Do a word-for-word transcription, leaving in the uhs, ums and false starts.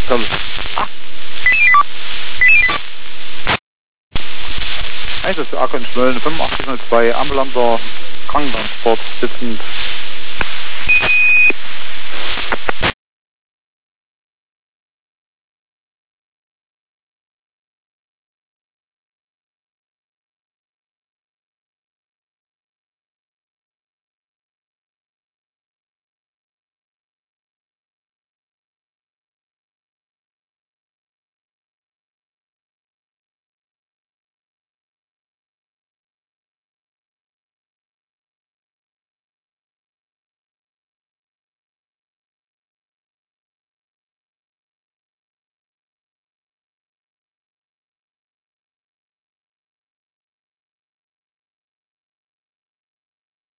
Komm. Eins ist Akku in Schmölln, fünfundachtzig null zwei, ambulanter Krankentransport, sitzend